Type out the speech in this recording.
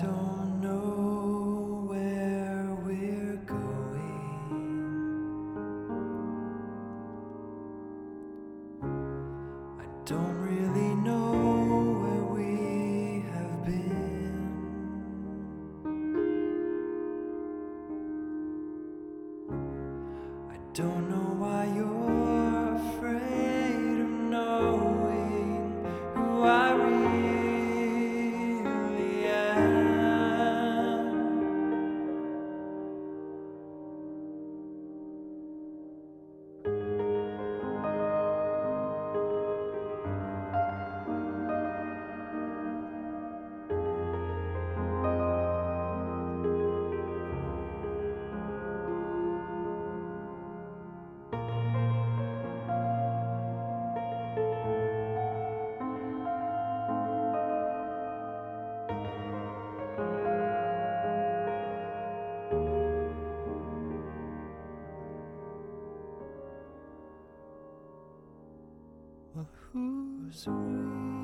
don't know where we're going. I don't really know where we have been. I don't know why you're afraid of knowing who I really am. Well, who's we?